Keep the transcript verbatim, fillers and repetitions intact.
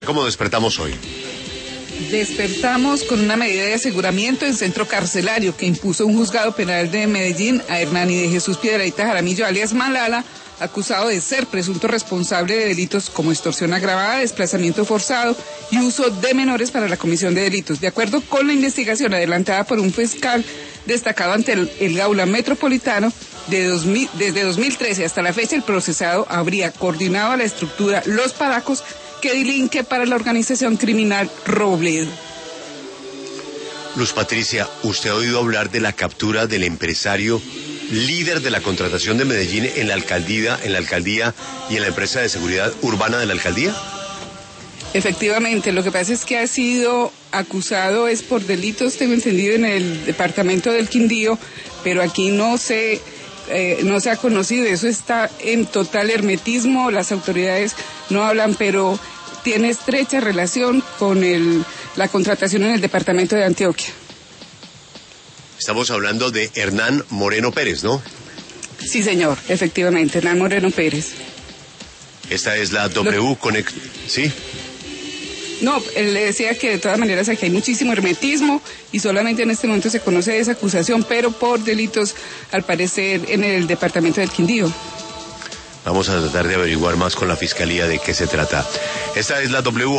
¿Cómo despertamos hoy? Despertamos con una medida de aseguramiento en centro carcelario que impuso un juzgado penal de Medellín a Hernani de Jesús Piedradita Jaramillo, alias Malala, acusado de ser presunto responsable de delitos como extorsión agravada, desplazamiento forzado y uso de menores para la comisión de delitos. De acuerdo con la investigación adelantada por un fiscal destacado ante el, el Gaula Metropolitano, de dos mil, desde dos mil trece hasta la fecha el procesado habría coordinado a la estructura Los Paracos, que delinque para la organización criminal Robledo. Luz Patricia, ¿usted ha oído hablar de la captura del empresario líder de la contratación de Medellín en la alcaldía, en la alcaldía y en la empresa de seguridad urbana de la alcaldía? Efectivamente, lo que pasa es que ha sido acusado es por delitos, tengo entendido, en el departamento del Quindío, pero aquí no se, eh, no se ha conocido, eso está en total hermetismo, las autoridades no hablan, pero tiene estrecha relación con el, la contratación en el departamento de Antioquia. Estamos hablando de Hernán Moreno Pérez, ¿no? Sí, señor, efectivamente, Hernán Moreno Pérez. Esta es la W Connect, ¿sí? No, él le decía que de todas maneras aquí hay muchísimo hermetismo y solamente en este momento se conoce esa acusación, pero por delitos, al parecer, en el departamento del Quindío. Vamos a tratar de averiguar más con la fiscalía de qué se trata. Esta es la W.